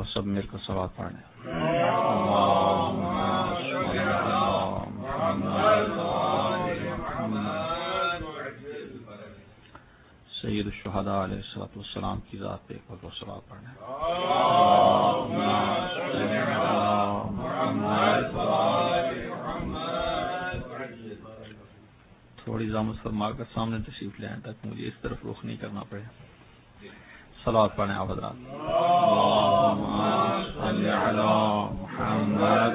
مرتبہ سب مل کر صلوات پڑھیں. سید الشہداء علیہ الصلوۃ والسلام کی ذات پہ ایک وقت صلوات پڑھیں. تھوڑی زحمت فرما کر سامنے تشریف لے آئیں تاکہ مجھے اس طرف رخ نہیں کرنا پڑے. صلوات پڑھیں آپ حضرات. صلی علی محمد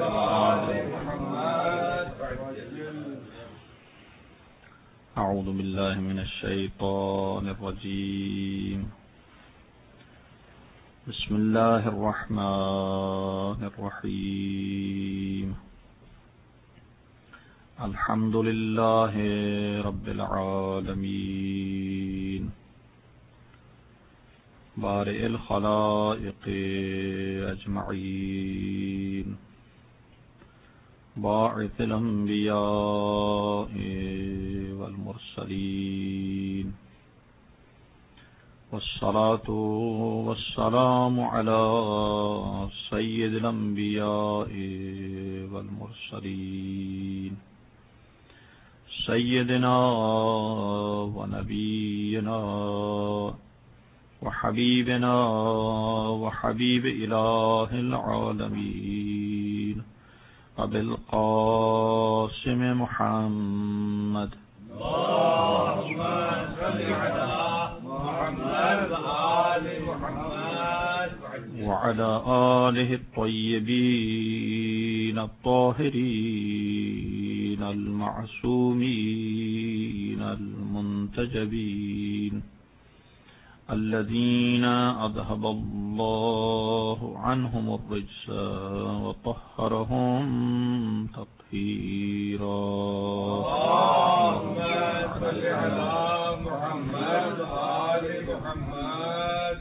اعوذ باللہ من الشیطان الرجیم. بسم اللہ الرحمن الرحیم. الحمد للہ رب العالمین بارئ الخلائق اجمعین باعث الانبیاء والمرسلین والصلاة والسلام على سید الانبیاء والمرسلین سیدنا ونبینا وحبیبنا وحبیب الہ العالمین ابی القاسم محمد اللہم صلی علی محمد وآل محمد وعلى آلہ الطیبین الطاہرین المعصومین المنتجبین الذين أذهب الله عنهم الرجس وطهرهم تطهيرا. اللهم صل على محمد وآل محمد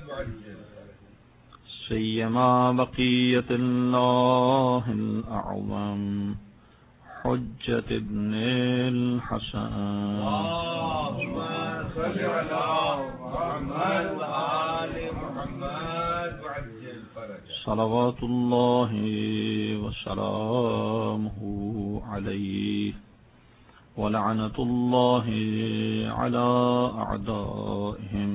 سيما بقية الله الأعظم حجة ابن الحسن. اللهم صل على محمد وآل محمد وعجل فرجه. صلوات الله وسلامه عليه ولعنة الله على أعدائهم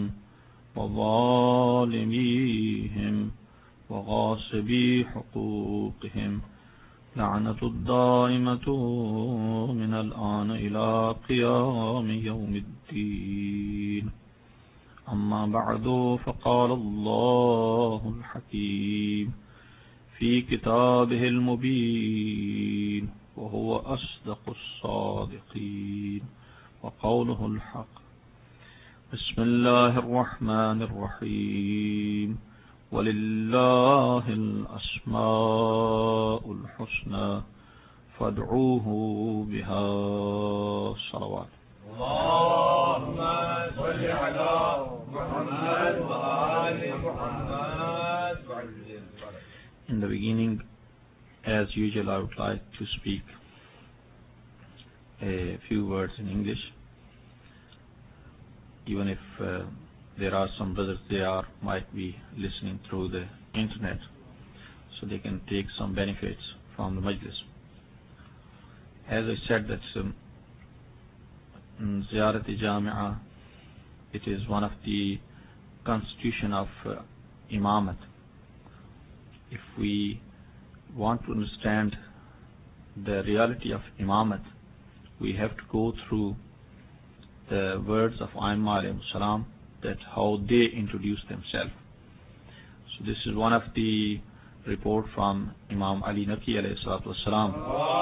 وظالميهم وغاصبي حقوقهم لعنة الدائمة من الآن إلى قيام يوم الدين. أما بعد فقال الله الحكيم في كتابه المبين وهو أصدق الصادقين وقوله الحق. بسم الله الرحمن الرحيم. ولله الأسماء الحسنى فادعوه بها. صلوات. اللهم صل على محمد وآل محمد. In the beginning, as usual, I would like to speak a few words in English, even if there are some brothers might be listening through the internet, so they can take some benefits from the majlis. As I said, that Ziyarat Jami'ah, it is one of the constitution of Imamat. If we want to understand the reality of Imamat, we have to go through the words of Aimma alayhi salam, that how they introduce themselves. So this is one of the report from Imam Ali Naqi alayhi salatu wassalam,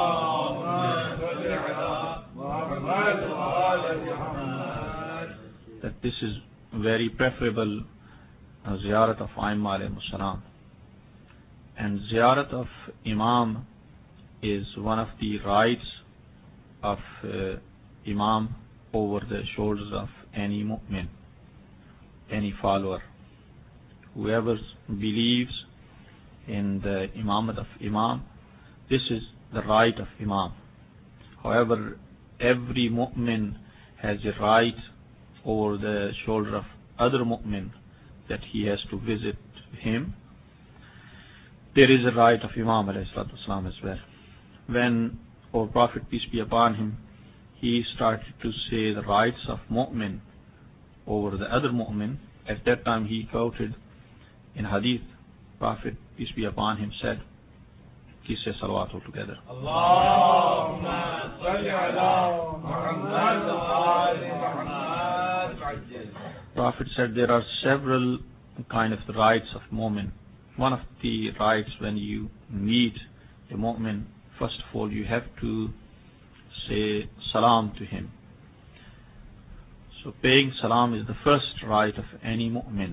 that this is very preferable ziyarat of Aimma alayhi salam. And ziyarat of Imam is one of the rights of Imam over the shoulders of any mu'min, any follower. Whoever believes in the imamat of Imam, this is the right of Imam. However, every mu'min has a right over the shoulder of other mu'min, that he has to visit him there is a right of Imam alayhi salatu wasalam as well. When our Prophet, peace be upon him, he started to say the rights of mu'min over the other mu'min, at that time he quoted in hadith, Prophet, peace be upon him, said, please say salawat all together. Allahumma salli ala Muhammad wa ali Muhammad. Prophet said there are several kind of the rights of mu'min. One of the rights when you meet a mu'min, first of all you have to say salam to him. So paying salam is the first right of any mu'min.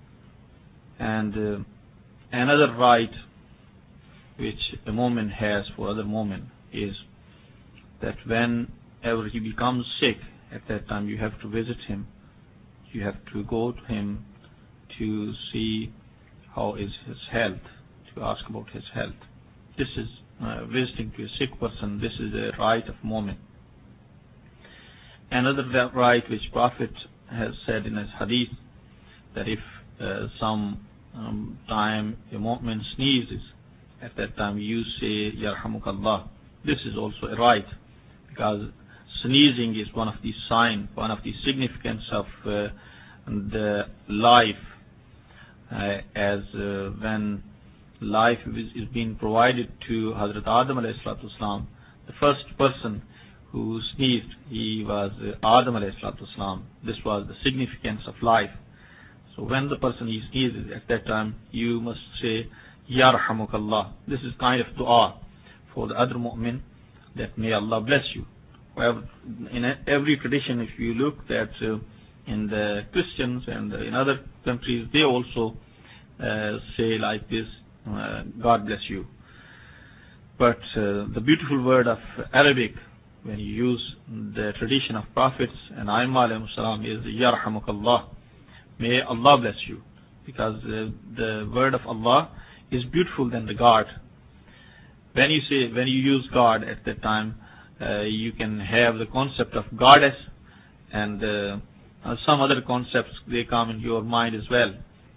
And another right which a mu'min has for other mu'min is that whenever he becomes sick, at that time you have to visit him. You have to go to him to see how is his health, to ask about his health. This is visiting to a sick person. This is a right of mu'min. Another right which Prophet has said in his hadith, that if some time a mu'min sneezes, at that time you say Yarhamukallah. This is also a right, because sneezing is one of the signs, one of the significance of the life, as when life is being provided to Hazrat Adam alayhi salatu wasalam, the first person who sneezed, he was Adam alayhi salatu wasalam. This was the significance of life. So when the person he sneezes, at that time you must say Yarhamukallah. This is kind of dua for the other mu'min, that may Allah bless you. However, in every tradition, if you look that in the Christians and in other countries, they also say like this, God bless you. But the beautiful word of Arabic, when you use the tradition of prophets and Aimma alayhim salam, is Yarhamukallah. May Allah bless you. Because the word of Allah is beautiful than the God. When you use God at that time, you can have the concept of goddess, and some other concepts, they come into your mind as well.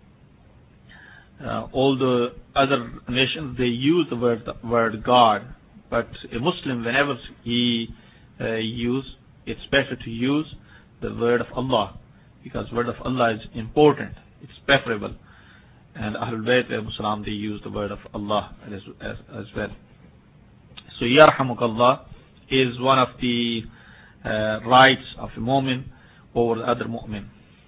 All the other nations, they use the word God, but a Muslim, whenever he it's better to use the word of Allah, because word of Allah is important, it's preferable. And Ahlul Bayt alayhim salam, they use the word of Allah as well. So Yarhamukallah is one of the rights of a mu'min over the other mu'min.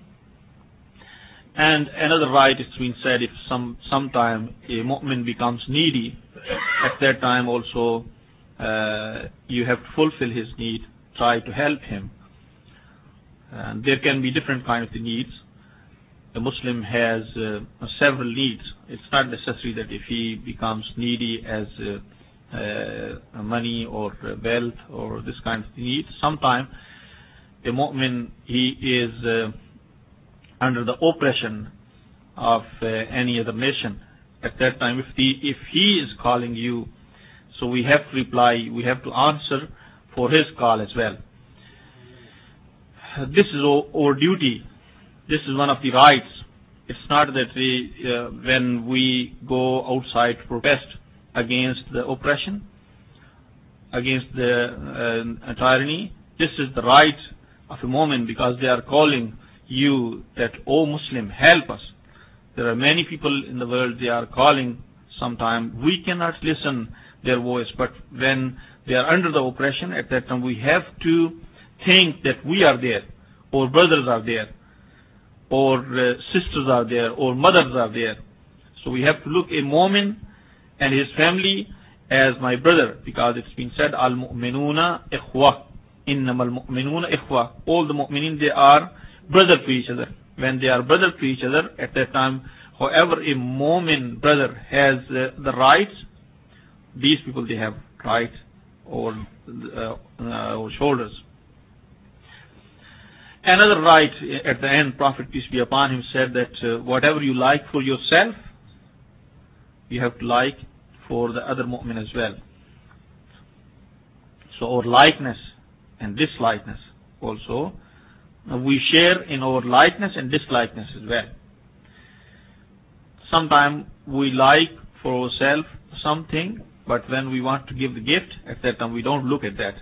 And another right is being said, if sometime a mu'min becomes needy, at that time also you have to fulfill his need, try to help him. And there can be different kind of the needs. A Muslim has several needs. It's not necessary that if he becomes needy as money or wealth or this kind of needs, sometimes a mu'min, he is under the oppression of any other nation. At that time, if he is calling you, so we have to reply, we have to answer for his call as well. This is our duty. This is one of the rights. It's not that when we go outside to protest against the oppression, against the tyranny, this is the right of a moment, because they are calling you that, oh Muslim, help us. There are many people in the world, they are calling sometime. We cannot listen their voice, but when they are under the oppression, at that time we have to think that we are there, or brothers are there, or sisters are there, or mothers are there. So we have to look a mu'min and his family as my brother, because it's been said, al-mu'minuna ikhwa, innamal mu'minuna ikhwa. All the mu'minin, they are brother to each other. When they are brother to each other, at that time, however a mu'min brother has the rights, these people, they have rights over shoulders. Another right at the end, Prophet, peace be upon him, said that whatever you like for yourself, you have to like for the other mu'min as well. So our likeness and dislikeness also, we share in our likeness and dislikeness as well. Sometimes we like for ourselves something, but when we want to give the gift, at that time we don't look at that.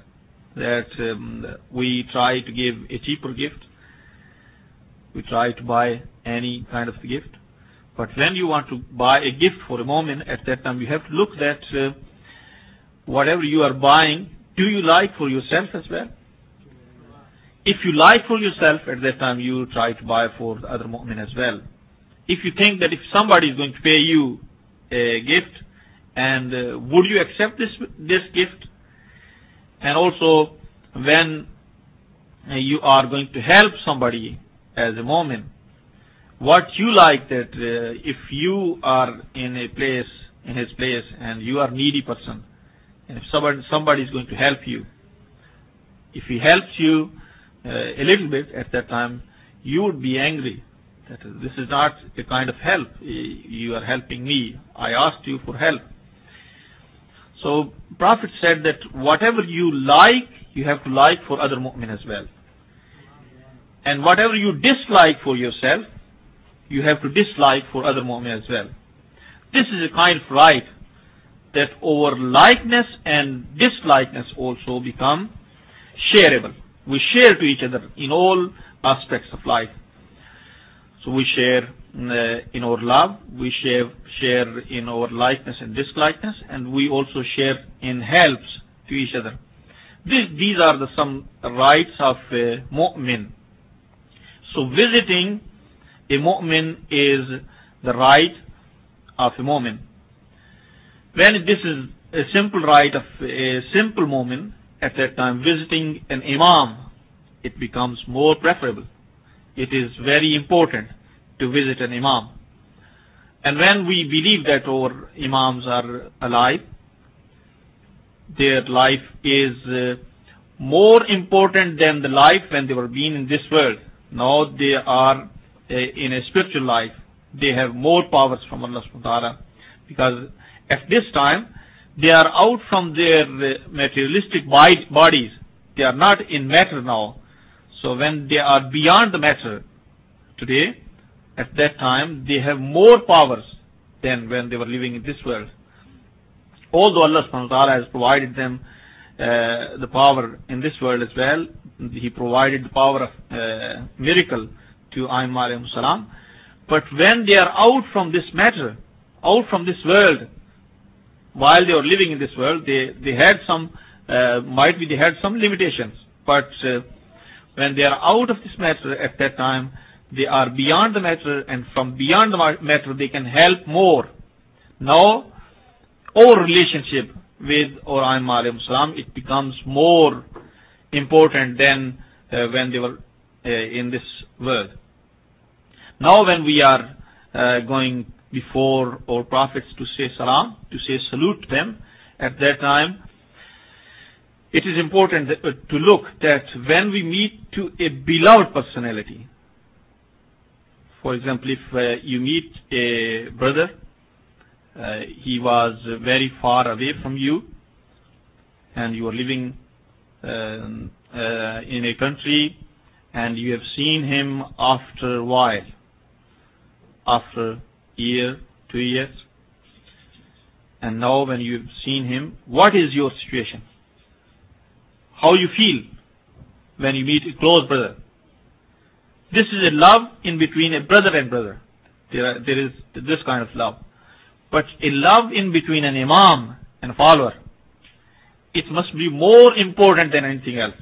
We try to give a cheaper gift. We try to buy any kind of gift. But when you want to buy a gift for a moment, at that time you have to look that whatever you are buying, do you like for yourself as well? If you like for yourself, at that time you try to buy for the other mu'min as well. If you think that if somebody is going to pay you a gift, and would you accept this gift? And also, when you are going to help somebody as a mu'min, what you like that if you are in his place, and you are a needy person, and if somebody is going to help you, if he helps you a little bit at that time, you would be angry. That this is not a kind of help. You are helping me. I asked you for help. So Prophet said that whatever you like, you have to like for other mu'min as well. And whatever you dislike for yourself, you have to dislike for other mu'min as well. This is a kind of right that our likeness and dislikeness also become shareable. We share to each other in all aspects of life. So we share in our love, we share in our likeness and dislikeness, and we also share in helps to each other. These are some rights of a mu'min. So visiting a mu'min is the right of a mu'min. When this is a simple right of a simple mu'min, at that time visiting an imam, it becomes more preferable. It is very important to visit an imam. And when we believe that our imams are alive, their life is more important than the life when they were being in this world. Now they are in a spiritual life. They have more powers from Allah subhanahu wa ta'ala, because at this time they are out from their materialistic bodies. They are not in matter now. So when they are beyond the matter today, at that time they have more powers than when they were living in this world. Although Allah subhanahu wa ta'ala has provided them the power in this world as well, He provided the power of miracle to Ayyam alayhi salam. But when they are out from this matter, out from this world, while they were living in this world, they had some, might be they had some limitations. But when they are out of this matter, at that time, they are beyond the matter, and from beyond the matter, they can help more. Now, our relationship with our Ayyam alayhi salam, it becomes more important than when they were in this world. Now when we are going before our prophets to say salam, to say salute to them, at that time, it is important to look that when we meet to a beloved personality, for example, if you meet a brother, he was very far away from you, and you are living in a country, and you have seen him after a while, after a year, 2 years, and now when you have seen him, what is your situation? How you feel when you meet a close brother? This is a love in between a brother and brother. There is this kind of love. But a love in between an imam and a follower, it must be more important than anything else.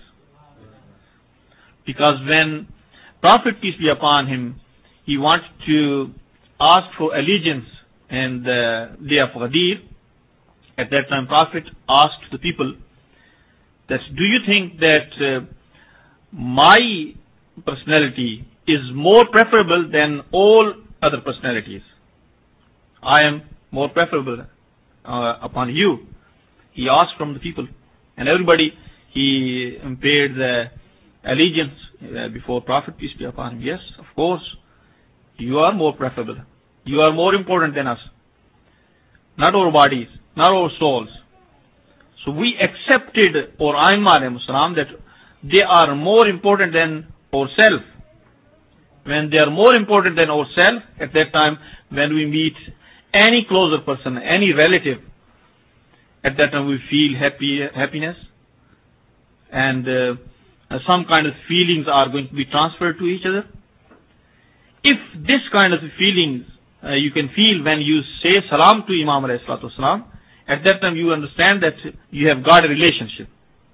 Because when Prophet, peace be upon him, he wanted to ask for allegiance in the day of Ghadir, at that time Prophet asked the people that, do you think that my personality is more preferable than all other personalities? I am more preferable upon you. He asked from the people, and everybody, he paid the allegiance before Prophet, peace be upon him. Yes, of course, you are more preferable. You are more important than us. Not our bodies, not our souls. So we accepted our Ayyam alayhi salam that they are more important than ourselves. When they are more important than ourselves, at that time, when we meet any closer person, any relative, at that time we feel happiness, and some kind of feelings are going to be transferred to each other. If this kind of feelings you can feel when you say salam to Imam alayhi salatu wasalam, at that time you understand that you have got a relationship.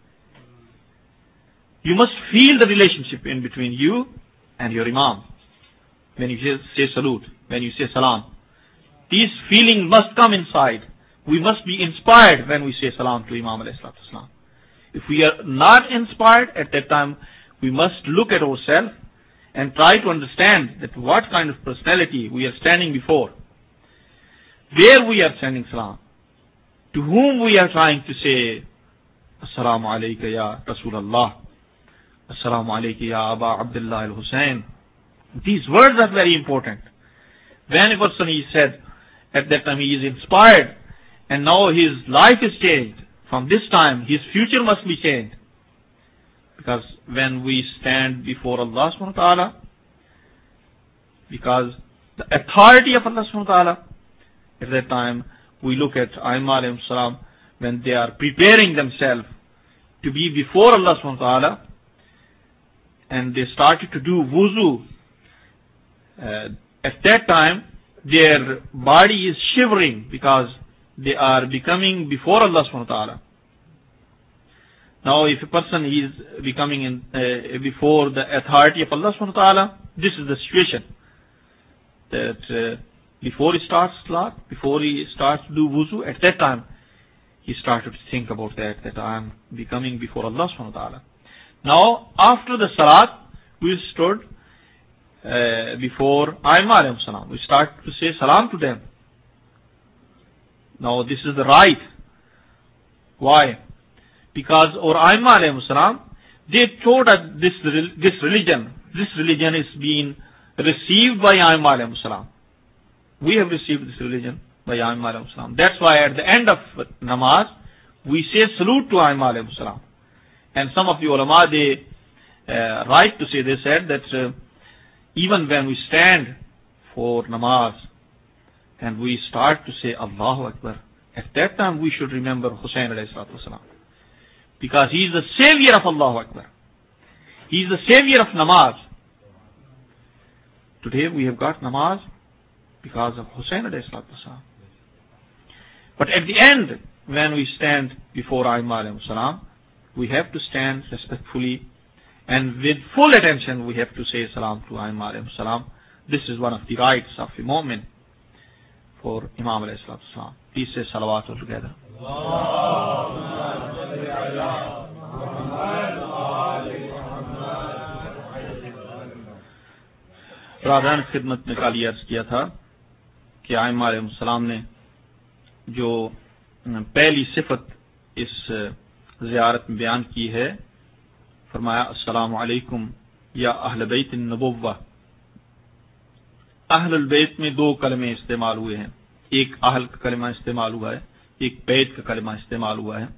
You must feel the relationship in between you and your Imam when you say salute, when you say salam. These feelings must come inside. We must be inspired when we say salam to Imam alayhi salatu wasalam. If we are not inspired, at that time we must look at ourselves and try to understand that what kind of personality we are standing before, where we are sending salam, to whom we are trying to say Assalamu alayka ya Rasulallah, Assalamu alayka ya Aba Abdullah al-Hussein. These words are very important. When a person is said, at that time he is inspired, and now his life is changed. From this time his future must be changed. Because when we stand before Allah subhanahu wa ta'ala, because the authority of Allah subhanahu wa ta'ala, at that time we look at Aimma alayhim salam, when they are preparing themselves to be before Allah subhanahu wa ta'ala, and they started to do wuzu, at that time their body is shivering because they are becoming before Allah subhanahu wa ta'ala. Now if a person is becoming before the authority of Allah subhanahu wa ta'ala, this is the situation. That before he starts salat, before he starts to do wuzu, at that time he started to think about that I am becoming before Allah subhanahu wa ta'ala. Now after the salat, we stood before Aimma alayhim salam. We start to say salam to them. Now this is the right. Why? Because our Aimma alayhim salam, they taught us this religion. This religion is being received by Aimma alayhim salam. We have received this religion by Aimma alayhim salam. That's why at the end of namaz, we say salute to Aimma alayhim salam. And some of the ulama, they right to say, they said that even when we stand for namaz and we start to say Allahu Akbar, at that time we should remember Hussein alayhi salatu wasalam. Because he is the savior of Allahu Akbar. He is the savior of namaz. Today we have got namaz because of Hussein alayhi salatu wasalam. But at the end, when we stand before Aimma alayhim salam, we have to stand respectfully and with full attention we have to say salam to Aimma alayhim salam. This is one of the rights of a mu'min for Imam alayhi salatu wasalam. Please say salawat all together. برادران خدمت میں کل یہ عرض کیا تھا کہ ائمہ علیہ السلام نے جو پہلی صفت اس زیارت میں بیان کی ہے، فرمایا السلام علیکم یا اہل بیت النبوہ. اہل البیت میں دو کلمے استعمال ہوئے ہیں، ایک اہل کا کلمہ استعمال ہوا ہے، ایک بیت کا کلمہ استعمال ہوا ہے.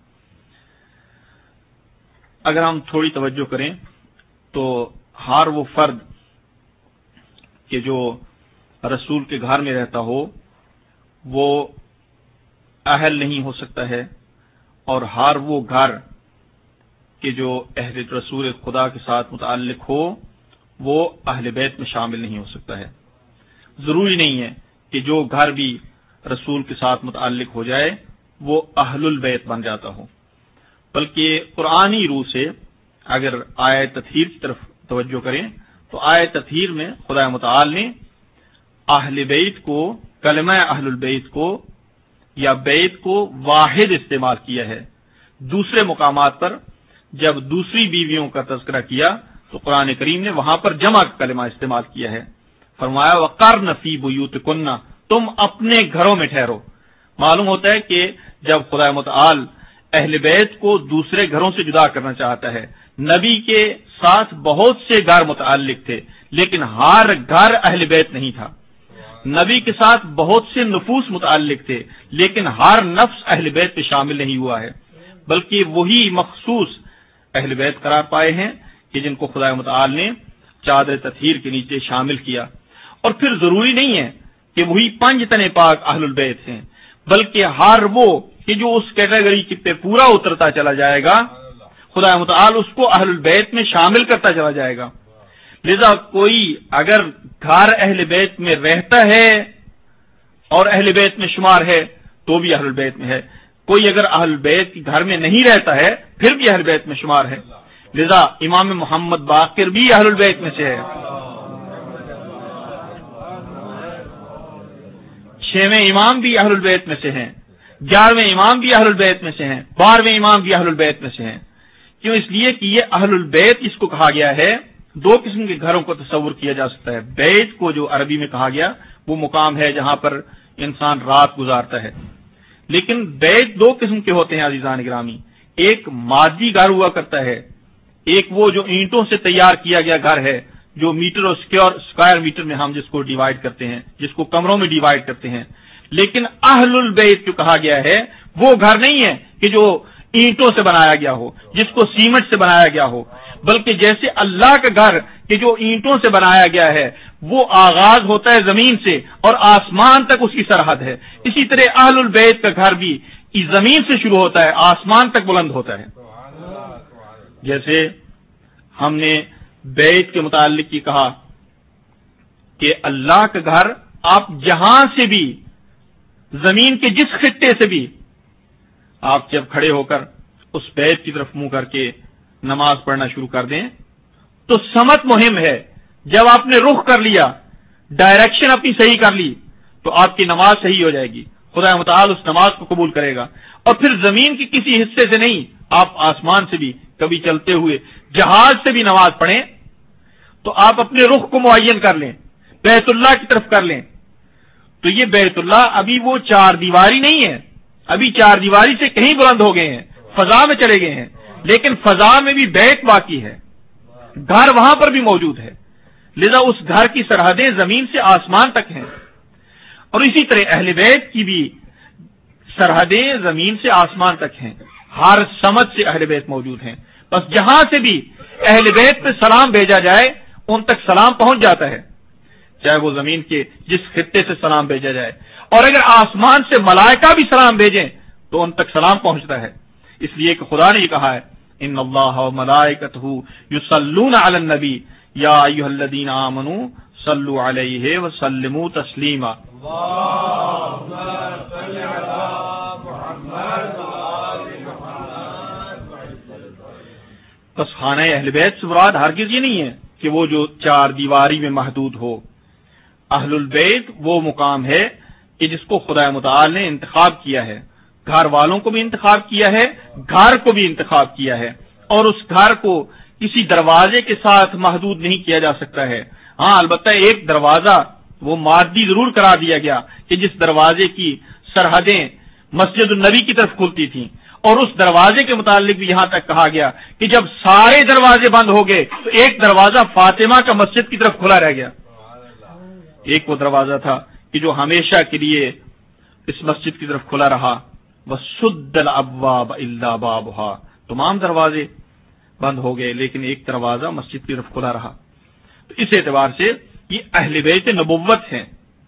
اگر ہم تھوڑی توجہ کریں تو ہر وہ فرد کہ جو رسول کے گھر میں رہتا ہو وہ اہل نہیں ہو سکتا ہے، اور ہر وہ گھر کہ جو اہل رسول خدا کے ساتھ متعلق ہو وہ اہل بیت میں شامل نہیں ہو سکتا ہے. ضروری نہیں ہے کہ جو گھر بھی رسول کے ساتھ متعلق ہو جائے وہ اہل البیت بن جاتا ہو، بلکہ قرآنی روح سے اگر آیت تطہیر کی طرف توجہ کریں تو آیت تطہیر میں خدا متعال نے اہل بیت کو، کلمہ اہل البیت کو یا بیت کو واحد استعمال کیا ہے. دوسرے مقامات پر جب دوسری بیویوں کا تذکرہ کیا تو قرآن کریم نے وہاں پر جمع کا کلمہ استعمال کیا ہے. فرمایا وَقَرْنَ فِي بُيُوتِكُنَّ، تم اپنے گھروں میں ٹھہرو. معلوم ہوتا ہے کہ جب خدا متعال اہل بیت کو دوسرے گھروں سے جدا کرنا چاہتا ہے، نبی کے ساتھ بہت سے گھر متعلق تھے لیکن ہر گھر اہل بیت نہیں تھا. نبی کے ساتھ بہت سے نفوس متعلق تھے لیکن ہر نفس اہل بیت میں شامل نہیں ہوا ہے، بلکہ وہی مخصوص اہل بیت قرار پائے ہیں کہ جن کو خدا متعال نے چادر تطہیر کے نیچے شامل کیا. اور پھر ضروری نہیں ہے کہ وہی 5 تن پاک اہل البیت ہیں، بلکہ ہر وہ کہ جو اس کیٹیگری پہ پورا اترتا چلا جائے گا خدا متعال اس کو اہل البیت میں شامل کرتا چلا جائے گا۔ لذا کوئی اگر گھر اہل بیت میں رہتا ہے اور اہل بیت میں شمار ہے تو بھی اہل بیت میں ہے، کوئی اگر اہل بیت کے گھر میں نہیں رہتا ہے پھر بھی اہل بیت میں شمار ہے۔ لذا امام محمد باقر بھی اہل بیت میں سے ہے، 6ویں امام بھی اہل بیت میں سے ہیں، 11ویں امام بھی اہل بیت میں سے ہیں، 12ویں امام بھی اہل بیت میں سے ہیں۔ کیوں؟ اس لیے کہ یہ اہل البیت اس کو کہا گیا ہے۔ 2 قسم کے گھروں کو تصور کیا جا سکتا ہے۔ بیت کو جو عربی میں کہا گیا وہ مقام ہے جہاں پر انسان رات گزارتا ہے، لیکن بیت 2 قسم کے ہوتے ہیں عزیزان گرامی، ایک مادی گھر ہوا کرتا ہے، ایک وہ جو اینٹوں سے تیار کیا گیا گھر ہے، جو میٹر اور اسکوائر میٹر میں ہم جس کو ڈیوائڈ کرتے ہیں، جس کو کمروں میں ڈیوائڈ کرتے ہیں۔ لیکن اہل البیت جو کہا گیا ہے وہ گھر نہیں ہے کہ جو اینٹوں سے بنایا گیا ہو، جس کو سیمنٹ سے بنایا گیا ہو، بلکہ جیسے اللہ کا گھر کہ جو اینٹوں سے بنایا گیا ہے وہ آغاز ہوتا ہے زمین سے اور آسمان تک اس کی سرحد ہے، اسی طرح اہل البیت کا گھر بھی زمین سے شروع ہوتا ہے، آسمان تک بلند ہوتا ہے۔ جیسے ہم نے بیت کے متعلق یہ کہا کہ اللہ کا گھر آپ جہاں سے بھی، زمین کے جس خطے سے بھی آپ جب کھڑے ہو کر اس بیت کی طرف منہ کر کے نماز پڑھنا شروع کر دیں تو سمت مہم ہے۔ جب آپ نے رخ کر لیا، ڈائریکشن اپنی صحیح کر لی تو آپ کی نماز صحیح ہو جائے گی، خدا متعال اس نماز کو قبول کرے گا۔ اور پھر زمین کے کسی حصے سے نہیں، آپ آسمان سے بھی کبھی چلتے ہوئے جہاز سے بھی نماز پڑھیں تو آپ اپنے رخ کو معین کر لیں، بیت اللہ کی طرف کر لیں، تو یہ بیت اللہ ابھی وہ 4 دیواری نہیں ہے، ابھی 4 دیواری سے کہیں بلند ہو گئے ہیں، فضا میں چلے گئے ہیں، لیکن فضا میں بھی بیت باقی ہے، گھر وہاں پر بھی موجود ہے۔ لذا اس گھر کی سرحدیں زمین سے آسمان تک ہیں، اور اسی طرح اہل بیت کی بھی سرحدیں زمین سے آسمان تک ہیں، ہر سمت سے اہل بیت موجود ہیں۔ بس جہاں سے بھی اہل بیت پہ سلام بھیجا جائے ان تک سلام پہنچ جاتا ہے، چاہے وہ زمین کے جس خطے سے سلام بھیجا جائے، اور اگر آسمان سے ملائکہ بھی سلام بھیجیں تو ان تک سلام پہنچتا ہے۔ اس لیے کہ خدا نے یہ کہا ہے ان اللہ و ملائکتہ یصلون علی النبی یا ایھا الذین آمنوا صلوا علیہ وسلموا تسلیما۔ بس خانہ اہل بیت سے مراد ہرگز یہ نہیں ہے کہ وہ جو 4 دیواری میں محدود ہو۔ اہل البیت وہ مقام ہے کہ جس کو خدا متعال نے انتخاب کیا ہے، گھر والوں کو بھی انتخاب کیا ہے، گھر کو بھی انتخاب کیا ہے، اور اس گھر کو کسی دروازے کے ساتھ محدود نہیں کیا جا سکتا ہے۔ ہاں البتہ ایک دروازہ وہ مادی ضرور قرار دیا گیا کہ جس دروازے کی سرحدیں مسجد النبی کی طرف کھلتی تھیں، اور اس دروازے کے متعلق بھی یہاں تک کہا گیا کہ جب سارے دروازے بند ہو گئے تو ایک دروازہ فاطمہ کا مسجد کی طرف کھلا رہ گیا۔ ایک وہ دروازہ تھا کہ جو ہمیشہ کے لیے اس مسجد کی طرف کھلا رہا، وَسُدَّ الْأَبْوَابَ إِلَّا بَابُهَا، تمام دروازے بند ہو گئے لیکن ایک دروازہ مسجد کی طرف کھلا رہا۔ تو اس اعتبار سے یہ اہل بیت نبوت ہیں۔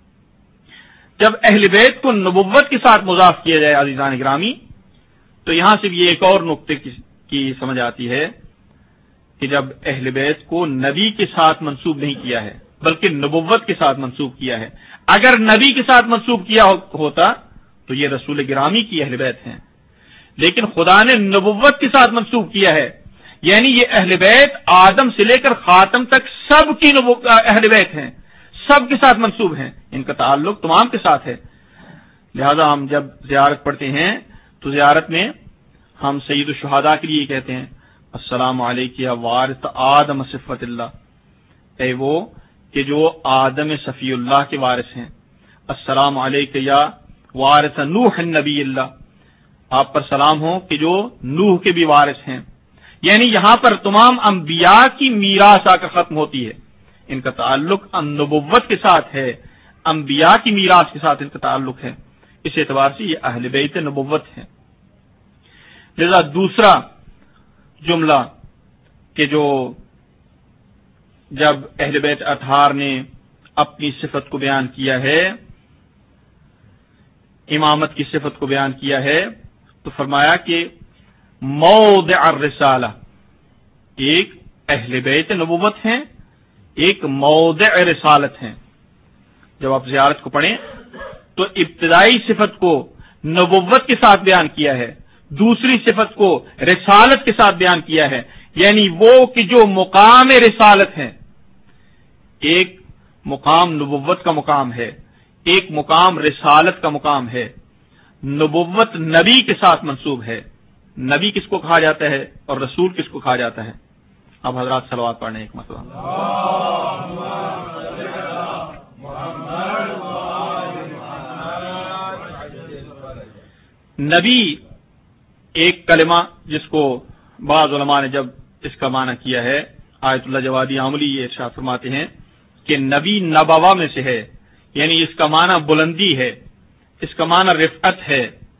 جب اہل بیت کو نبوت کے ساتھ مضاف کیا جائے عزیزان گرامی تو یہاں سے بھی ایک اور نقطے کی سمجھ آتی ہے کہ جب اہل بیت کو نبی کے ساتھ منسوب نہیں کیا ہے بلکہ نبوت کے ساتھ منسوب کیا ہے۔ اگر نبی کے ساتھ منسوب کیا ہوتا تو یہ رسول گرامی کی اہل بیت ہیں، لیکن خدا نے نبوت کے ساتھ منسوب کیا ہے، یعنی یہ اہل بیت آدم سے لے کر خاتم تک سب کی اہل بیت ہیں، سب کے ساتھ منسوب ہیں، ان کا تعلق تمام کے ساتھ ہے۔ لہذا ہم جب زیارت پڑھتے ہیں تو زیارت میں ہم سید الشہداء کے لیے کہتے ہیں السلام علیک یا وارث آدم صفت اللہ، اے وہ کہ جو آدم صفی اللہ کے وارث ہیں، السلام علیک یا وارث نوح النبی اللہ، آپ پر سلام ہو کہ جو نوح کے بھی وارث ہیں، یعنی یہاں پر تمام انبیاء کی میراث آ کر ختم ہوتی ہے، ان کا تعلق نبوت کے ساتھ ہے، انبیاء کی میراث کے ساتھ ان کا تعلق ہے، اس اعتبار سے یہ اہل بیت نبوت ہیں۔ لذا دوسرا جملہ کہ جو جب اہل بیت اطہار نے اپنی صفت کو بیان کیا ہے امامت کی صفت کو بیان کیا ہے تو فرمایا کہ موضع الرسالہ، ایک اہل بیت نبوت ہیں، ایک موضع رسالت ہیں۔ جب آپ زیارت کو پڑھیں تو ابتدائی صفت کو نبوت کے ساتھ بیان کیا ہے، دوسری صفت کو رسالت کے ساتھ بیان کیا ہے، یعنی وہ کہ جو مقام رسالت ہیں، ایک مقام نبوت کا مقام ہے، ایک مقام رسالت کا مقام ہے۔ نبوت نبی کے ساتھ منسوب ہے، نبی کس کو کہا جاتا ہے اور رسول کس کو کہا جاتا ہے؟ اب حضرات صلوات پڑھنے ایک مسئلہ۔ نبی ایک کلمہ جس کو بعض علماء نے جب اس کا معنی کیا ہے، آیت اللہ جوادی عاملی یہ ارشاد فرماتے ہیں کہ نبی نبوہ میں سے ہے، یعنی اس کا معنی بلندی ہے، اس کا معنی رفعت ہے،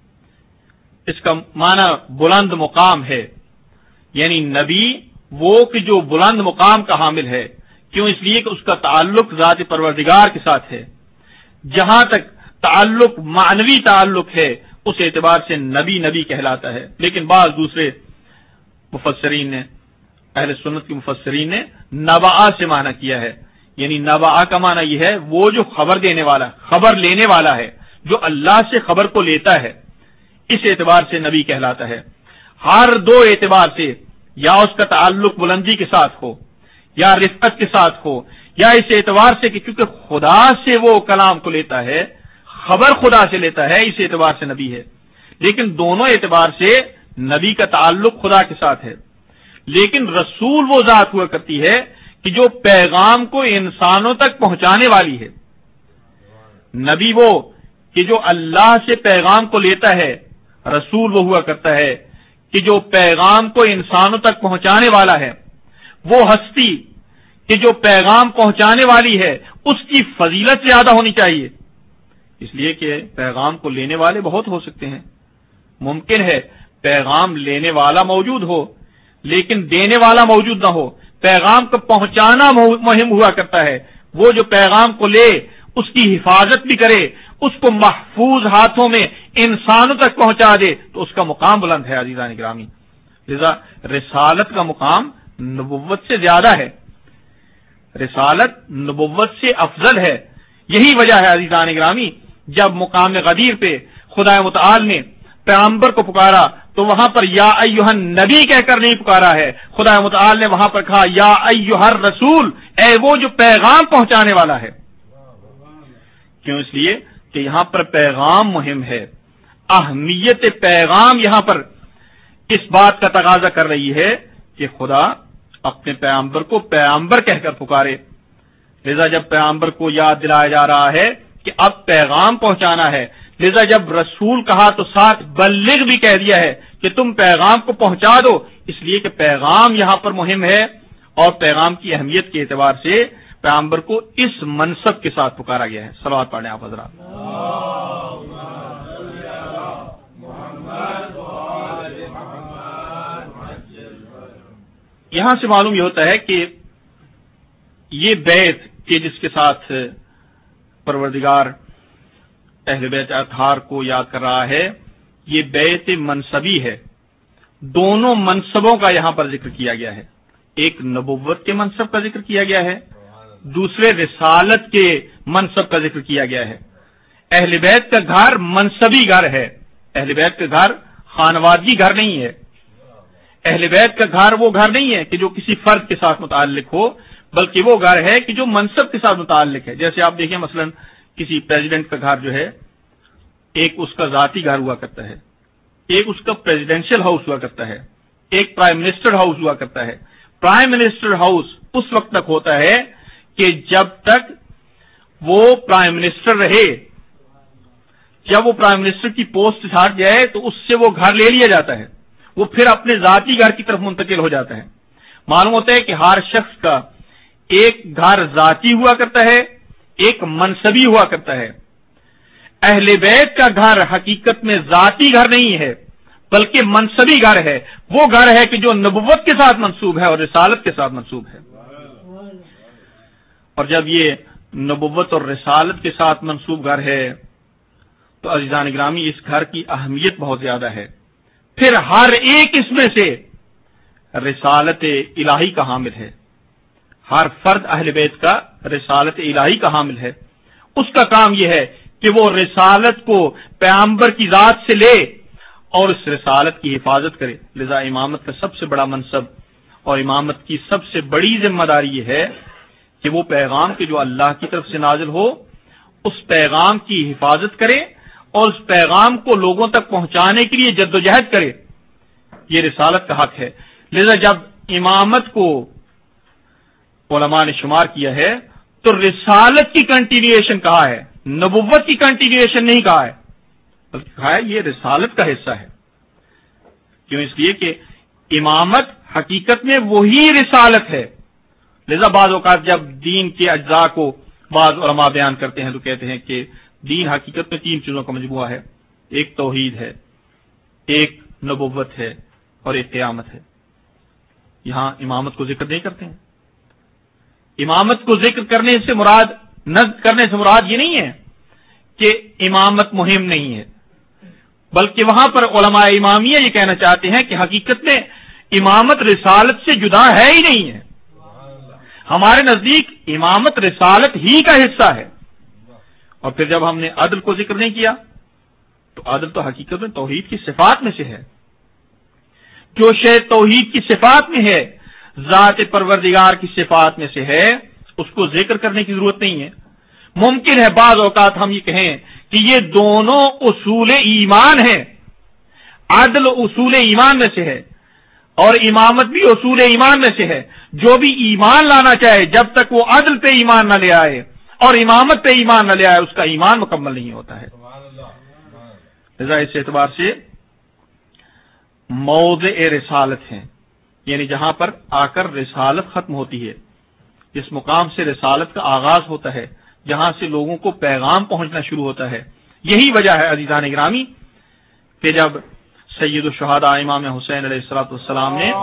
اس کا معنی بلند مقام ہے، یعنی نبی وہ کہ جو بلند مقام کا حامل ہے۔ کیوں؟ اس لیے کہ اس کا تعلق ذات پروردگار کے ساتھ ہے۔ جہاں تک تعلق معنوی تعلق ہے اس اعتبار سے نبی نبی کہلاتا ہے، لیکن بعض دوسرے مفسرین نے، اہل سنت کے مفسرین نے نبأ سے معنی کیا ہے، یعنی نبأ کا معنی یہ ہے وہ جو خبر دینے والا، خبر لینے والا ہے، جو اللہ سے خبر کو لیتا ہے، اس اعتبار سے نبی کہلاتا ہے۔ ہر دو اعتبار سے، یا اس کا تعلق بلندی کے ساتھ ہو یا رفعت کے ساتھ ہو، یا اس اعتبار سے کہ کیونکہ خدا سے وہ کلام کو لیتا ہے، خبر خدا سے لیتا ہے، اس اعتبار سے نبی ہے۔ لیکن دونوں اعتبار سے نبی کا تعلق خدا کے ساتھ ہے۔ لیکن رسول وہ ذات ہوا کرتی ہے کہ جو پیغام کو انسانوں تک پہنچانے والی ہے۔ نبی وہ کہ جو اللہ سے پیغام کو لیتا ہے، رسول وہ ہوا کرتا ہے کہ جو پیغام کو انسانوں تک پہنچانے والا ہے۔ وہ ہستی کہ جو پیغام پہنچانے والی ہے اس کی فضیلت زیادہ ہونی چاہیے، اس لیے کہ پیغام کو لینے والے بہت ہو سکتے ہیں۔ ممکن ہے پیغام لینے والا موجود ہو لیکن دینے والا موجود نہ ہو۔ پیغام کو پہنچانا مہم ہوا کرتا ہے، وہ جو پیغام کو لے اس کی حفاظت بھی کرے، اس کو محفوظ ہاتھوں میں انسانوں تک پہنچا دے تو اس کا مقام بلند ہے۔ عزیزان گرامی، لذا رسالت کا مقام نبوت سے زیادہ ہے، رسالت نبوت سے افضل ہے۔ یہی وجہ ہے عزیزان گرامی، جب مقام غدیر پہ خدا متعال نے پیغمبر کو پکارا تو وہاں پر یا ایھا النبی کہہ کر نہیں پکارا ہے، خدا متعال نے وہاں پر کہا یا ایھا الرسول، اے وہ جو پیغام پہنچانے والا ہے۔ کیوں؟ اس لیے کہ یہاں پر پیغام مہم ہے، اہمیت پیغام یہاں پر اس بات کا تقاضا کر رہی ہے کہ خدا اپنے پیغمبر کو پیغمبر کہہ کر پکارے۔ لذا جب پیغمبر کو یاد دلایا جا رہا ہے کہ اب پیغام پہنچانا ہے، لذا جب رسول کہا تو ساتھ بلغ بھی کہہ دیا ہے کہ تم پیغام کو پہنچا دو، اس لیے کہ پیغام یہاں پر مہم ہے، اور پیغام کی اہمیت کے اعتبار سے پیغمبر کو اس منصب کے ساتھ پکارا گیا ہے۔ صلوات پڑھیں آپ حضرات۔ یہاں سے معلوم یہ ہوتا ہے کہ یہ بیت کہ جس کے ساتھ پروردگار اہل بیت اطہار کو یاد کر رہا ہے، یہ بیت منصبی ہے۔ دونوں منصبوں کا یہاں پر ذکر کیا گیا ہے، ایک نبوت کے منصب کا ذکر کیا گیا ہے، دوسرے رسالت کے منصب کا ذکر کیا گیا ہے۔ اہل بیت کا گھر منصبی گھر ہے، اہل بیت کا گھر خانوادگی گھر نہیں ہے۔ اہل بیت کا گھر وہ گھر نہیں ہے کہ جو کسی فرد کے ساتھ متعلق ہو، بلکہ وہ گھر ہے کہ جو منصب کے ساتھ متعلق ہے۔ جیسے آپ دیکھیں مثلا کسی پریزیڈنٹ کا گھر جو ہے، ایک اس کا ذاتی گھر ہوا کرتا ہے، ایک اس کا پریزیڈینشل ہاؤس ہوا کرتا ہے، ایک پرائم منسٹر ہاؤس ہوا کرتا ہے۔ پرائم منسٹر ہاؤس اس وقت تک ہوتا ہے کہ جب تک وہ پرائم منسٹر رہے، جب وہ پرائم منسٹر کی پوسٹ ہٹ جائے تو اس سے وہ گھر لے لیا جاتا ہے، وہ پھر اپنے ذاتی گھر کی طرف منتقل ہو جاتا ہے۔ معلوم ہوتا ہے کہ ہر شخص کا ایک گھر ذاتی ہوا کرتا ہے، ایک منصبی ہوا کرتا ہے۔ اہل بیت کا گھر حقیقت میں ذاتی گھر نہیں ہے بلکہ منصبی گھر ہے، وہ گھر ہے کہ جو نبوت کے ساتھ منسوب ہے اور رسالت کے ساتھ منسوب ہے۔ اور جب یہ نبوت اور رسالت کے ساتھ منسوب گھر ہے تو عزیزان گرامی اس گھر کی اہمیت بہت زیادہ ہے. پھر ہر ایک اس میں سے رسالت الہی کا حامل ہے. ہر فرد اہل بیت کا رسالت الہی کا حامل ہے. اس کا کام یہ ہے کہ وہ رسالت کو پیغمبر کی ذات سے لے اور اس رسالت کی حفاظت کرے. لذا امامت کا سب سے بڑا منصب اور امامت کی سب سے بڑی ذمہ داری یہ ہے کہ وہ پیغام کے جو اللہ کی طرف سے نازل ہو اس پیغام کی حفاظت کرے اور اس پیغام کو لوگوں تک پہنچانے کے لیے جدوجہد کرے. یہ رسالت کا حق ہے. لذا جب امامت کو علماء نے شمار کیا ہے تو رسالت کی کنٹینیویشن کہا ہے, نبوت کی کنٹینیویشن نہیں کہا ہے, بلکہ کہا ہے یہ رسالت کا حصہ ہے. کیوں؟ اس لیے کہ امامت حقیقت میں وہی رسالت ہے. لذا بعض اوقات جب دین کے اجزاء کو بعض علماء بیان کرتے ہیں تو کہتے ہیں کہ دین حقیقت میں 3 چیزوں کا مجموعہ ہے. ایک توحید ہے, ایک نبوت ہے اور ایک قیامت ہے. یہاں امامت کو ذکر نہیں کرتے ہیں. امامت کو ذکر کرنے سے مراد یہ نہیں ہے کہ امامت مہم نہیں ہے, بلکہ وہاں پر علماء امامیہ یہ کہنا چاہتے ہیں کہ حقیقت میں امامت رسالت سے جدا ہے ہی نہیں ہے. ہمارے نزدیک امامت رسالت ہی کا حصہ ہے. اور پھر جب ہم نے عدل کو ذکر نہیں کیا تو عدل تو حقیقت میں توحید کی صفات میں سے ہے. جو شے توحید کی صفات میں ہے, ذات پروردگار کی صفات میں سے ہے, اس کو ذکر کرنے کی ضرورت نہیں ہے. ممکن ہے بعض اوقات ہم یہ کہیں کہ یہ دونوں اصول ایمان ہیں. عدل اصول ایمان میں سے ہے اور امامت بھی اصول ایمان میں سے ہے. جو بھی ایمان لانا چاہے جب تک وہ عدل پہ ایمان نہ لے آئے اور امامت پہ ایمان نہ لے آئے اس کا ایمان مکمل نہیں ہوتا ہے. لذا اس اعتبار سے موضع رسالت ہیں, یعنی جہاں پر آ کر رسالت ختم ہوتی ہے, جس مقام سے رسالت کا آغاز ہوتا ہے, جہاں سے لوگوں کو پیغام پہنچنا شروع ہوتا ہے. یہی وجہ ہے عزیزان گرامی کہ جب سید الشہداء امام حسین علیہ الصلوۃ والسلام نے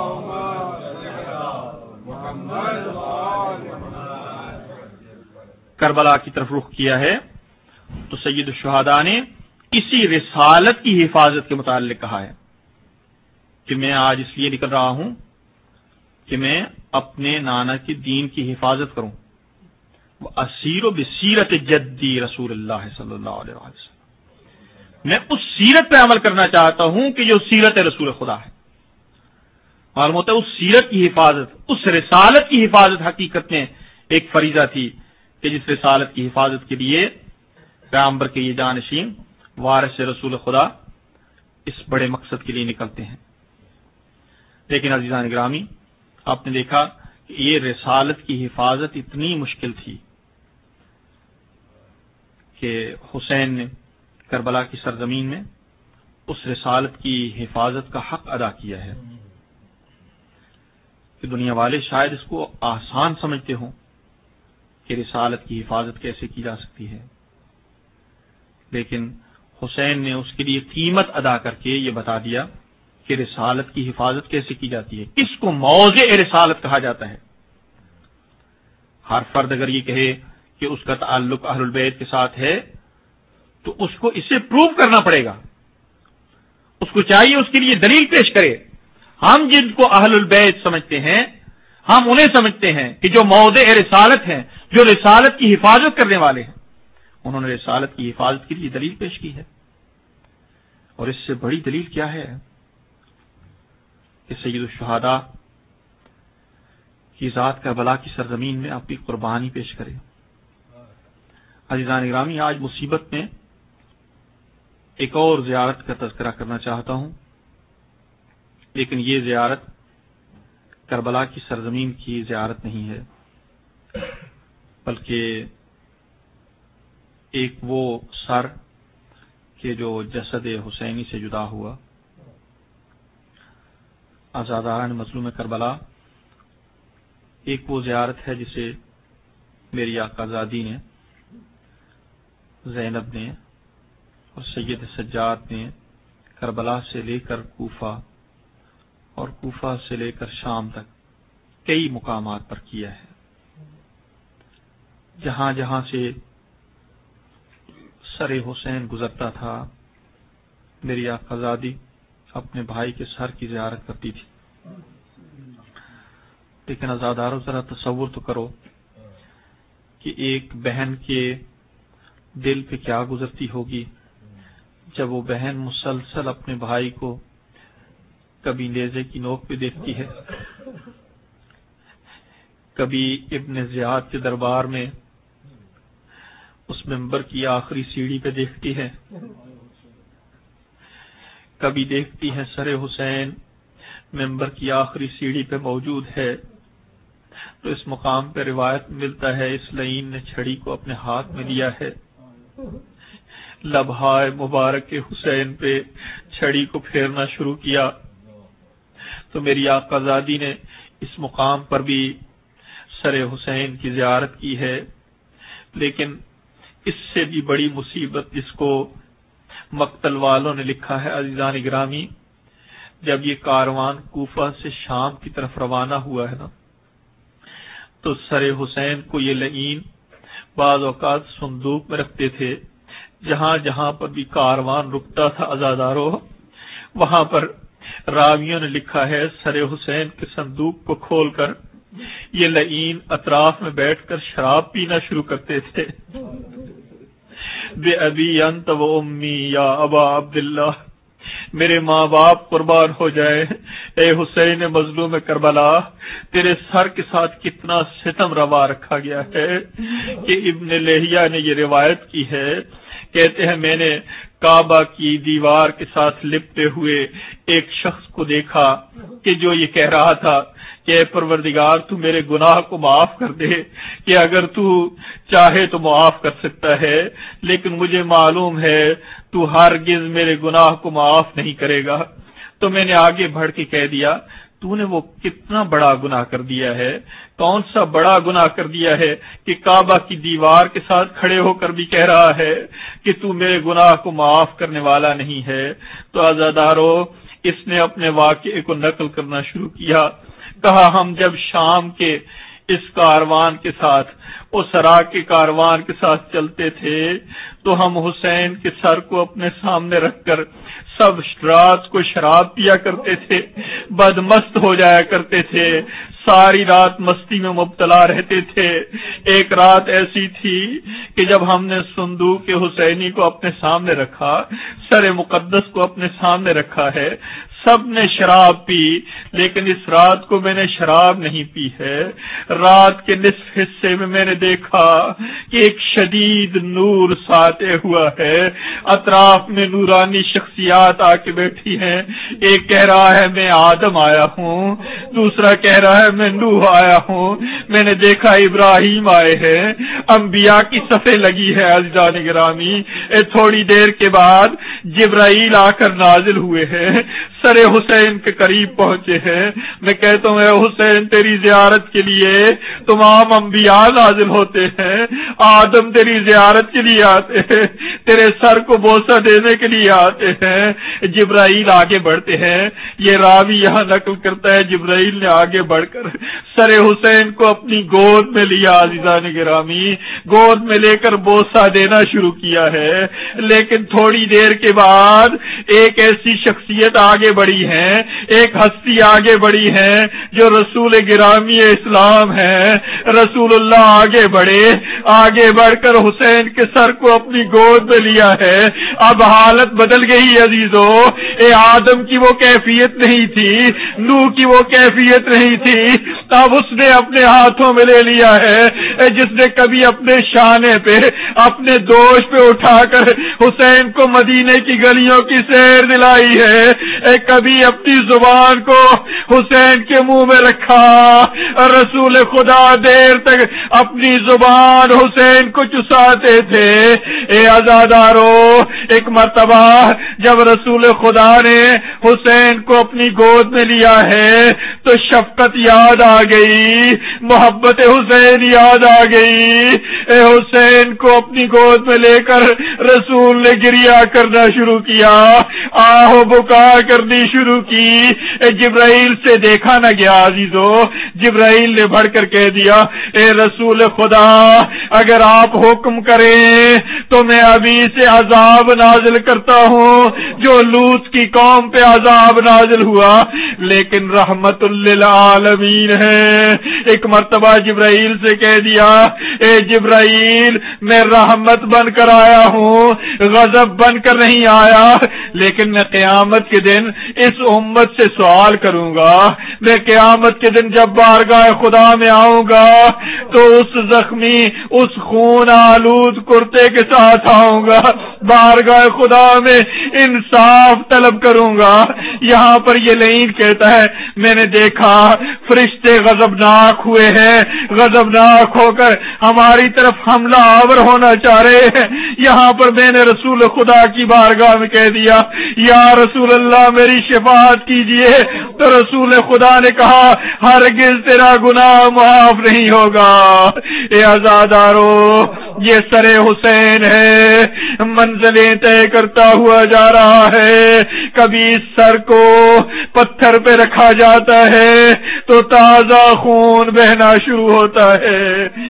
کربلا کی طرف رخ کیا ہے تو سید الشہداء نے اسی رسالت کی حفاظت کے متعلق کہا ہے کہ میں آج اس لیے نکل رہا ہوں کہ میں اپنے نانا کے دین کی حفاظت کروں. اسیر بسیرت جدی رسول اللہ صلی اللہ علیہ وسلم, میں اس سیرت پہ عمل کرنا چاہتا ہوں کہ جو سیرت رسول خدا ہے. معلوم ہوتا ہے اس سیرت کی حفاظت, اس رسالت کی حفاظت حقیقت میں ایک فریضہ تھی کہ جس رسالت کی حفاظت کے لیے پیغمبر کے یہ جانشین وارث رسول خدا اس بڑے مقصد کے لیے نکلتے ہیں. لیکن عزیزان گرامی آپ نے دیکھا کہ یہ رسالت کی حفاظت اتنی مشکل تھی کہ حسین نے کربلا کی سرزمین میں اس رسالت کی حفاظت کا حق ادا کیا ہے کہ دنیا والے شاید اس کو آسان سمجھتے ہوں کہ رسالت کی حفاظت کیسے کی جا سکتی ہے, لیکن حسین نے اس کے لیے قیمت ادا کر کے یہ بتا دیا کہ رسالت کی حفاظت کیسے کی جاتی ہے, کس کو موضع رسالت کہا جاتا ہے. ہر فرد اگر یہ کہے کہ اس کا تعلق اہل البیت کے ساتھ ہے تو اس کو اسے پروو کرنا پڑے گا, اس کو چاہیے اس کے لیے دلیل پیش کرے. ہم جن کو اہل البیت سمجھتے ہیں ہم انہیں سمجھتے ہیں کہ جو موضع رسالت ہیں, جو رسالت کی حفاظت کرنے والے ہیں, انہوں نے رسالت کی حفاظت کے لیے دلیل پیش کی ہے. اور اس سے بڑی دلیل کیا ہے کہ سید الشہداء کی ذات کربلا کی سرزمین میں اپنی قربانی پیش کرے. عزیزان گرامی آج مصیبت میں ایک اور زیارت کا تذکرہ کرنا چاہتا ہوں, لیکن یہ زیارت کربلا کی سرزمین کی زیارت نہیں ہے بلکہ ایک وہ سر کہ جو جسد حسینی سے جدا ہوا. آزاداران مظلوم کربلا ایک وہ زیارت ہے جسے میری آقا زادی نے, زینب نے اور سید سجاد نے کربلا سے لے کر کوفہ اور کوفہ سے لے کر شام تک کئی مقامات پر کیا ہے. جہاں جہاں سے سر حسین گزرتا تھا، میری آقازادی اپنے بھائی کے سر کی زیارت کرتی تھی. لیکن آزادارو ذرا تصور تو کرو کہ ایک بہن کے دل پہ کیا گزرتی ہوگی جب وہ بہن مسلسل اپنے بھائی کو کبھی نیزے کی نوک پہ دیکھتی ہے، کبھی ابن زیاد کے دربار میں اس منبر کی آخری سیڑھی پہ دیکھتی ہے، کبھی دیکھتی ہے سر حسین منبر کی آخری سیڑھی پہ موجود ہے. تو اس مقام پہ روایت ملتا ہے اس لعین نے چھڑی کو اپنے ہاتھ میں لیا ہے، لبہائے مبارک حسین پہ چھڑی کو پھیرنا شروع کیا. تو میری آقازادی نے اس مقام پر بھی سر حسین کی زیارت کی ہے. لیکن اس سے بھی بڑی مصیبت جس کو مقتل والوں نے لکھا ہے عزیزان گرامی، جب یہ کاروان کوفہ سے شام کی طرف روانہ ہوا ہے نا، تو سر حسین کو یہ لعین بعض اوقات صندوق میں رکھتے تھے. جہاں جہاں پر بھی کاروان رکتا تھا عزادارو، وہاں پر راویوں نے لکھا ہے سر حسین کے صندوق کو کھول کر یہ لعین اطراف میں بیٹھ کر شراب پینا شروع کرتے تھے. بے ابی انت و امی یا ابا عبداللہ، میرے ماں باپ قربان ہو جائے، اے حسین مظلوم کربلا، تیرے سر کے ساتھ کتنا ستم روا رکھا گیا ہے. کہ ابن لہیہ نے یہ روایت کی ہے، کہتے ہیں میں نے کعبہ کی دیوار کے ساتھ لپٹے ہوئے ایک شخص کو دیکھا کہ جو یہ کہہ رہا تھا کہ اے پروردگار تو میرے گناہ کو معاف کر دے، کہ اگر تو چاہے تو معاف کر سکتا ہے، لیکن مجھے معلوم ہے تو ہرگز میرے گناہ کو معاف نہیں کرے گا. تو میں نے آگے بڑھ کے کہہ دیا تو نے وہ کتنا بڑا گناہ کر دیا ہے، کون سا بڑا گناہ کر دیا ہے کہ کعبہ کی دیوار کے ساتھ کھڑے ہو کر بھی کہہ رہا ہے کہ تو میرے گناہ کو معاف کرنے والا نہیں ہے. تو عزادارو اس نے اپنے واقعے کو نقل کرنا شروع کیا. کہا ہم جب شام کے اس کاروان کے ساتھ، اس عراق کے کاروان کے ساتھ چلتے تھے تو ہم حسین کے سر کو اپنے سامنے رکھ کر سب رات کو شراب پیا کرتے تھے، بدمست ہو جایا کرتے تھے، ساری رات مستی میں مبتلا رہتے تھے. ایک رات ایسی تھی کہ جب ہم نے صندوق حسینی کو اپنے سامنے رکھا، سر مقدس کو اپنے سامنے رکھا ہے، سب نے شراب پی، لیکن اس رات کو میں نے شراب نہیں پی ہے. رات کے نصف حصے میں نے دیکھا کہ ایک شدید نور ساطع ہوا ہے، اطراف میں نورانی شخصیات آ کے بیٹھی ہیں. ایک کہہ رہا ہے میں آدم آیا ہوں، دوسرا کہہ رہا ہے میں نوح آیا ہوں، میں نے دیکھا ابراہیم آئے ہیں، انبیاء کی صفیں لگی ہے. عزیزان گرامی تھوڑی دیر کے بعد جبرائیل آ کر نازل ہوئے ہیں، سر حسین کے قریب پہنچے ہیں. میں کہتا ہوں اے حسین تیری زیارت کے لیے تمام انبیاء نازل ہوتے ہیں، آدم تیری زیارت کے لیے آتے ہیں، تیرے سر کو بوسہ دینے کے لیے آتے ہیں. جبرائیل آگے بڑھتے ہیں. یہ راوی یہاں نقل کرتا ہے جبرائیل نے آگے بڑھ کر سر حسین کو اپنی گود میں لیا. عزیزان گرامی گود میں لے کر بوسہ دینا شروع کیا ہے. لیکن تھوڑی دیر کے بعد ایک ایسی شخصیت آگے بڑھی ہے، ایک ہستی آگے بڑھی ہے جو رسول گرامی اسلام ہے. رسول اللہ آگے بڑھے، آگے بڑھ کر حسین کے سر کو اپنی گود میں لیا ہے. اب حالت بدل گئی عزیزو. آدم کی وہ کیفیت نہیں تھی، نوح کی وہ کیفیت نہیں تھی. اب اس نے اپنے ہاتھوں میں لے لیا ہے جس نے کبھی اپنے شانے پہ، اپنے دوش پہ اٹھا کر حسین کو مدینے کی گلیوں کی سیر دلائی ہے، کبھی اپنی زبان کو حسین کے منہ میں رکھا. رسول خدا دیر تک اپنی زبان حسین کو چساتے تھے. عزادارو ایک مرتبہ جب رسول خدا نے حسین کو اپنی گود میں لیا ہے تو شفقت یاد آ گئی، محبت حسین یاد آ گئی. حسین کو اپنی گود میں لے کر رسول نے گریا کرنا شروع کیا، آہو بکا کرنی شروع کی. جبرائیل سے دیکھا نہ گیا عزیزو. جبرائیل نے بڑھ کر کہہ دیا اے رسول خدا اگر آپ حکم کریں تو میں ابھی سے عذاب نازل کرتا ہوں جو لوط کی قوم پہ عذاب نازل ہوا لیکن رحمت للعالمین ہے۔ ایک مرتبہ جبرائیل سے کہہ دیا اے جبرائیل میں رحمت بن کر آیا ہوں غضب بن کر نہیں آیا، لیکن میں قیامت کے دن اس امت سے سوال کروں گا، میں قیامت کے دن جب بارگاہ خدا میں آؤں گا تو اس زخمی اس خون آلود کرتے کے ساتھ آؤں گا، بارگاہ خدا میں انصاف طلب کروں گا۔ یہاں پر یہ لعین کہتا ہے میں نے دیکھا فرشتے غضبناک ہوئے ہیں، غضبناک ہو کر ہماری طرف حملہ آور ہونا چاہ رہے ہیں۔ یہاں پر میں نے رسول خدا کی بارگاہ میں کہہ دیا یا رسول اللہ میری شفاعت کیجئے، تو رسول خدا نے کہا ہرگز تیرا گناہ معاف نہیں ہوگا۔ اے عزادارو یہ سر حسین ہے، منزلیں طے کرتا ہوا جا رہا ہے، کبھی اس سر کو پتھر پہ رکھا جاتا ہے تو تازہ خون بہنا شروع ہوتا ہے،